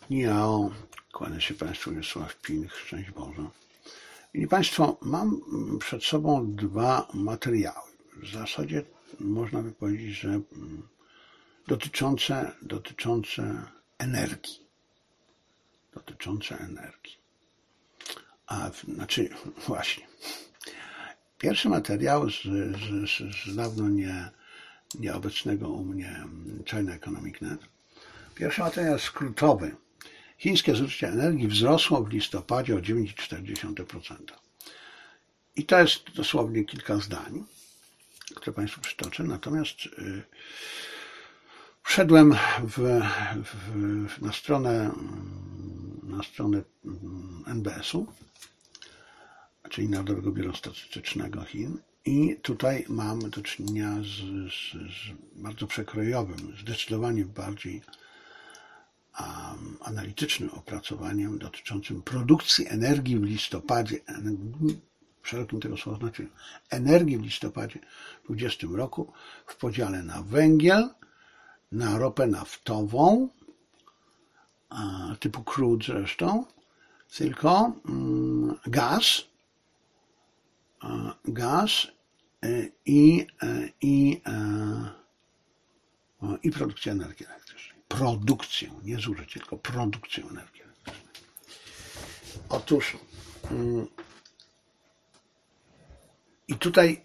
Niao, kłania się Państwu Wiesław Pilch, szczęść Boże. I Państwo, mam przed sobą dwa materiały. W zasadzie można by powiedzieć, że dotyczące energii. Właśnie. Pierwszy materiał z dawno nieobecnego u mnie China Economic Net. Pierwszy materiał jest skrótowy. Chińskie zużycie energii wzrosło w listopadzie o 9,4%. I to jest dosłownie kilka zdań, które Państwu przytoczę. Natomiast wszedłem na stronę NBS-u, czyli Narodowego Biura Statystycznego Chin, i tutaj mamy do czynienia z bardzo przekrojowym, zdecydowanie bardziej analitycznym opracowaniem dotyczącym produkcji energii w listopadzie, w szerokim tego słowa znaczeniu, energii w listopadzie 2020 roku w podziale na węgiel, na ropę naftową, typu crude zresztą, tylko gaz i produkcję energii elektrycznej. Produkcję, nie zużycie, tylko produkcję energii elektrycznej. Otóż i tutaj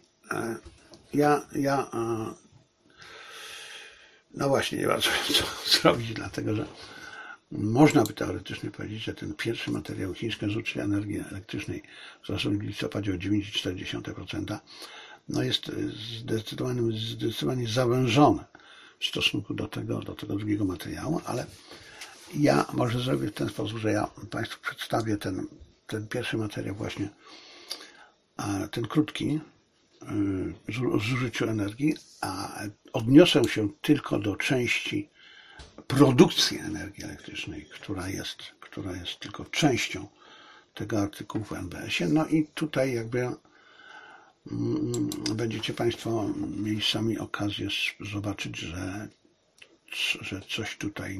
no właśnie, nie bardzo wiem co zrobić, dlatego że można by teoretycznie powiedzieć, że ten pierwszy materiał, chińskie zużycie energii elektrycznej wzrosło w listopadzie o 9,4%, no jest zdecydowanie zawężone w stosunku do tego drugiego materiału, ale ja może zrobię w ten sposób, że ja Państwu przedstawię ten pierwszy materiał właśnie, ten krótki, o zużyciu energii, a odniosę się tylko do części produkcji energii elektrycznej, która jest tylko częścią tego artykułu w NBS-ie. No i tutaj jakby będziecie Państwo mieli sami okazję zobaczyć, że coś tutaj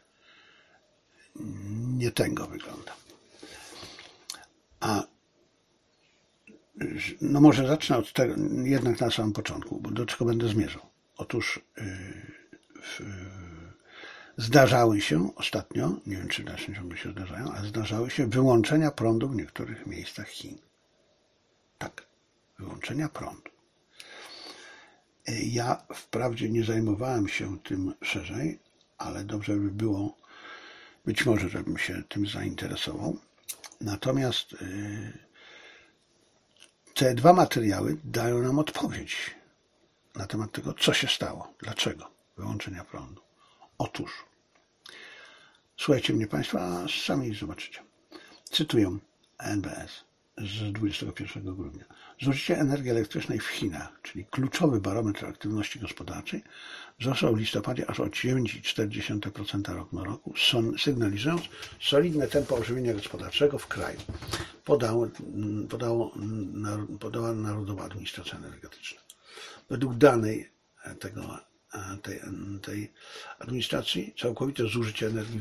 nie tego wygląda. No może zacznę od tego, jednak na samym początku, bo do czego będę zmierzał. Otóż zdarzały się ostatnio, nie wiem czy w dalszym ciągu się zdarzają, ale zdarzały się wyłączenia prądu w niektórych miejscach Chin. Tak, wyłączenia prądu. Ja wprawdzie nie zajmowałem się tym szerzej, ale dobrze by było, być może, żebym się tym zainteresował. Natomiast te dwa materiały dają nam odpowiedź na temat tego, co się stało, dlaczego wyłączenia prądu. Otóż, słuchajcie mnie Państwo, a sami zobaczycie. Cytuję NBS z 21 grudnia. Zużycie energii elektrycznej w Chinach, czyli kluczowy barometr aktywności gospodarczej, wzrosło w listopadzie aż o 9,4% rok na roku, sygnalizując solidne tempo ożywienia gospodarczego w kraju. Podała Narodowa Administracja Energetyczna. Według danej tej administracji całkowite zużycie energii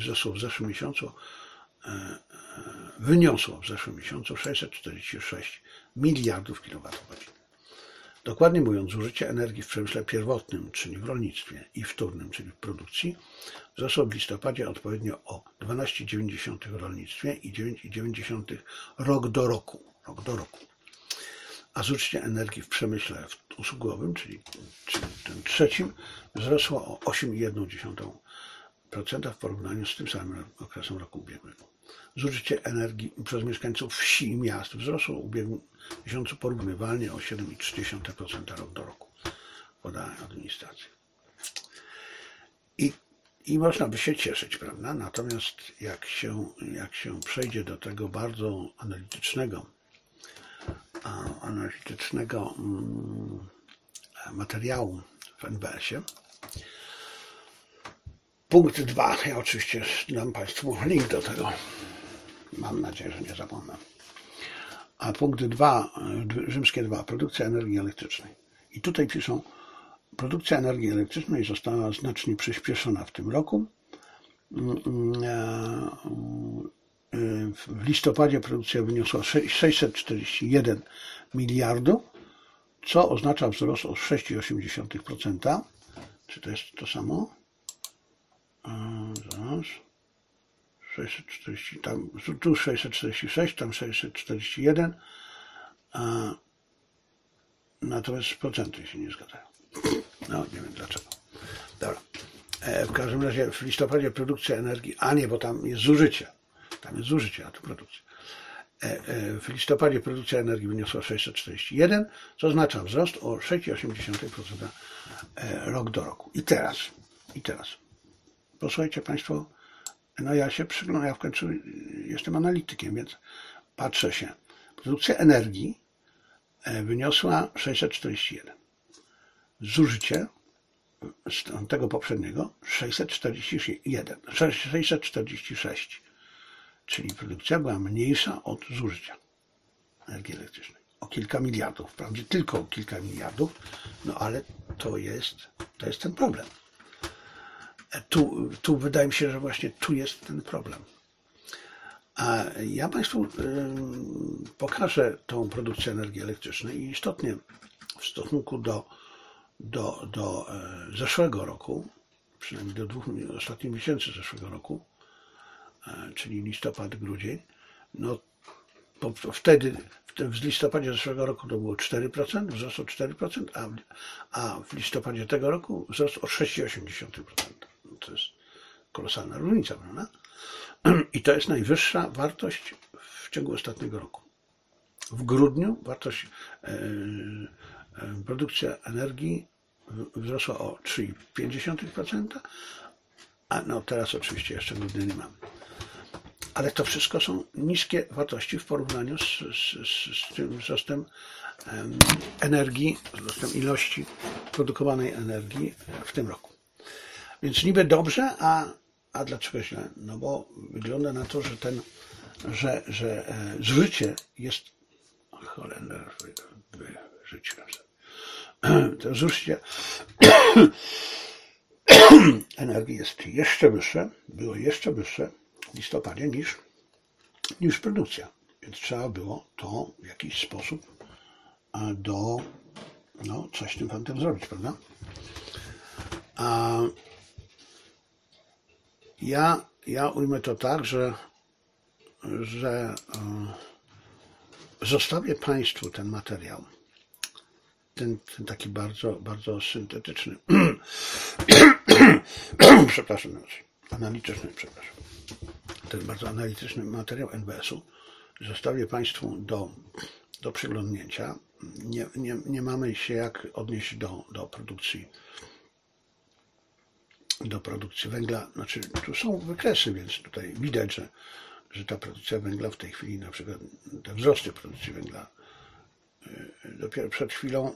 wyniosło w zeszłym miesiącu 646 miliardów kWh. Dokładnie mówiąc, zużycie energii w przemyśle pierwotnym, czyli w rolnictwie, i wtórnym, czyli w produkcji, wzrosło w listopadzie odpowiednio o 12,9 w rolnictwie i 9,9 rok do roku. A zużycie energii w przemyśle usługowym, czyli tym trzecim, wzrosło o 8,1% w porównaniu z tym samym okresem roku ubiegłego. Zużycie energii przez mieszkańców wsi i miast wzrosło w ubiegłym miesiącu porównywalnie o 7,3% rok do roku, podaje administracja. I można by się cieszyć, prawda? Natomiast jak się przejdzie do tego bardzo analitycznego materiału w NBS-ie, punkt 2, ja oczywiście dam Państwu link do tego, mam nadzieję, że nie zapomnę. A punkt 2, rzymskie 2, produkcja energii elektrycznej. I tutaj piszą, produkcja energii elektrycznej została znacznie przyspieszona w tym roku W listopadzie produkcja wyniosła 641 miliardów, co oznacza wzrost o 6,8%. Czy to jest to samo? Zaraz. 640, tu 646, tam 641, natomiast procenty się nie zgadzają. No, nie wiem dlaczego. Dobra. W każdym razie w listopadzie produkcja energii, a nie, bo tam jest zużycie. Tam jest zużycie, a tu produkcja. W listopadzie produkcja energii wyniosła 641, co oznacza wzrost o 6,8% rok do roku. I teraz. Posłuchajcie Państwo, no ja się przyglądam, ja w końcu jestem analitykiem, więc patrzę się. Produkcja energii wyniosła 641. Zużycie z tego poprzedniego 646. Czyli produkcja była mniejsza od zużycia energii elektrycznej. O kilka miliardów, wprawdzie tylko o kilka miliardów, no ale to jest ten problem. Tu wydaje mi się, że właśnie tu jest ten problem. A ja Państwu pokażę tą produkcję energii elektrycznej i istotnie w stosunku do zeszłego roku, przynajmniej do 2 ostatnich miesięcy zeszłego roku, czyli listopad, grudzień, no wtedy w listopadzie zeszłego roku to było 4%, wzrost o 4%, a w listopadzie tego roku wzrost o 6,8%. No to jest kolosalna różnica, prawda? I to jest najwyższa wartość w ciągu ostatniego roku. W grudniu wartość produkcja energii wzrosła o 3,5%, a no teraz oczywiście jeszcze grudnia nie mamy. Ale to wszystko są niskie wartości w porównaniu z tym wzrostem energii, wzrostem ilości produkowanej energii w tym roku. Więc niby dobrze, a dlaczego źle? No bo wygląda na to, że zużycie jest to zużycie energii jest jeszcze wyższe, było jeszcze wyższe w listopadzie niż produkcja. Więc trzeba było to w jakiś sposób coś z tym fantem zrobić, prawda? A ja ujmę to tak, że zostawię Państwu ten materiał, ten taki bardzo, bardzo syntetyczny, analityczny, ten bardzo analityczny materiał NBS-u. Zostawię Państwu do przeglądnięcia. Nie mamy się jak odnieść do produkcji węgla. Znaczy, tu są wykresy, więc tutaj widać, że ta produkcja węgla w tej chwili, na przykład te wzrosty produkcji węgla dopiero przed chwilą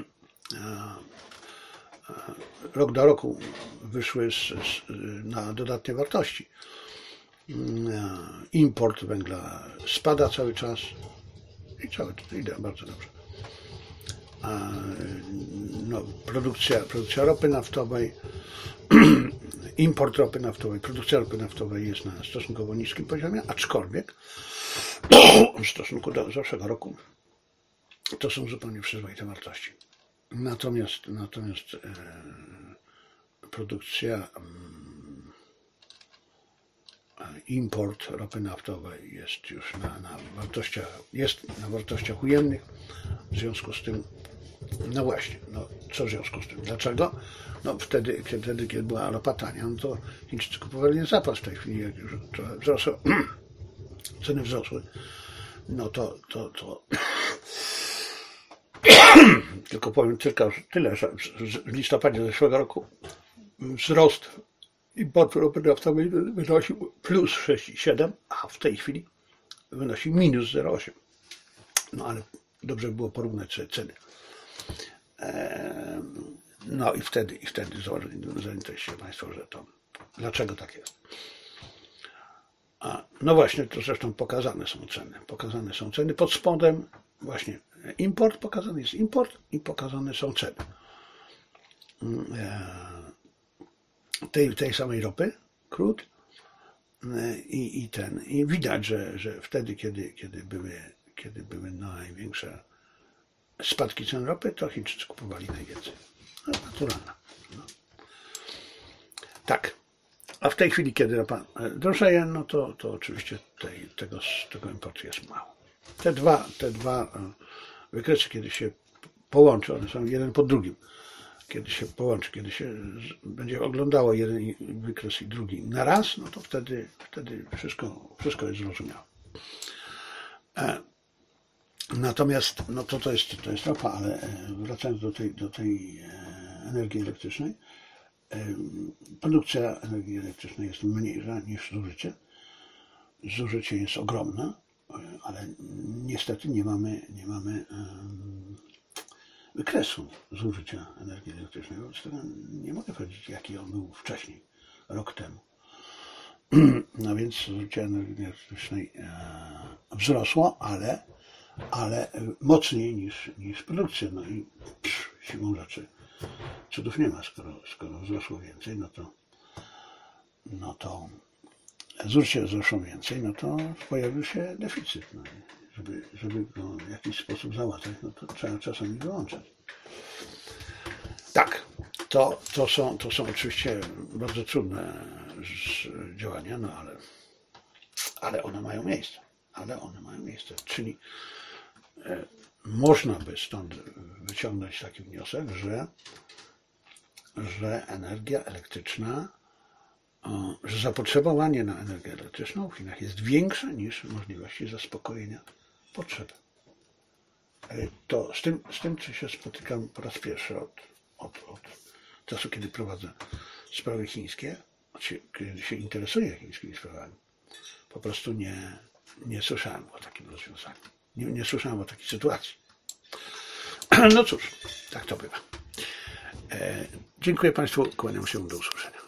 rok do roku wyszły na dodatnie wartości. Import węgla spada cały czas i idzie bardzo dobrze. Produkcja ropy naftowej, import ropy naftowej, produkcja ropy naftowej jest na stosunkowo niskim poziomie, aczkolwiek w stosunku do zeszłego roku to są zupełnie przyzwoite wartości. Natomiast produkcja, import ropy naftowej jest już na wartościach ujemnych. W związku z tym, no właśnie, co w związku z tym? Dlaczego? No wtedy, kiedy była ropa tania, no to Chińczycy kupowali zapas. W tej chwili, jak już trochę wzrosło, ceny wzrosły, no to tylko powiem tyle, że w listopadzie zeszłego roku wzrost importu ropy naftowej wynosił plus 6,7, a w tej chwili wynosi minus 0,8. No ale dobrze by było porównać sobie ceny. No i wtedy zorientujecie się Państwo, że to dlaczego tak jest. No właśnie, to zresztą pokazane są ceny pod spodem, właśnie import, pokazany jest import i pokazane są ceny tej samej ropy, crude, I widać, że wtedy, kiedy były największe spadki cen ropy, to Chińczycy kupowali najwięcej. No, naturalne. No. Tak. A w tej chwili, kiedy ropa drożeje, no to oczywiście tego importu jest mało. Te dwa wykresy, kiedy się połączy, one są jeden po drugim. Kiedy się połączy, kiedy się będzie oglądało jeden wykres i drugi na raz, no to wtedy wszystko jest zrozumiałe. Natomiast no to jest ropa, ale wracając do tej energii elektrycznej, produkcja energii elektrycznej jest mniejsza niż zużycie. Zużycie jest ogromne, ale niestety nie mamy wykresu zużycia energii elektrycznej. Wobec tego nie mogę powiedzieć, jaki on był wcześniej, rok temu. No więc zużycie energii elektrycznej wzrosło, ale mocniej niż produkcja. No i siłą rzeczy cudów nie ma, skoro wzrosło więcej, no to zużycie wzrosło więcej, no to pojawił się deficyt. No, żeby go w jakiś sposób załatwiać, no to trzeba czasami wyłączać. Tak, to są oczywiście bardzo trudne działania, no ale one mają miejsce. Czyli można by stąd wyciągnąć taki wniosek, że energia elektryczna, że zapotrzebowanie na energię elektryczną w Chinach jest większe niż możliwości zaspokojenia potrzeb. To z tym się spotykam po raz pierwszy od czasu, kiedy prowadzę sprawy chińskie, kiedy się interesuję chińskimi sprawami. Po prostu nie słyszałem o takim rozwiązaniu. Nie słyszałem o takiej sytuacji. No cóż, tak to bywa. Dziękuję Państwu, kłaniam się, do usłyszenia.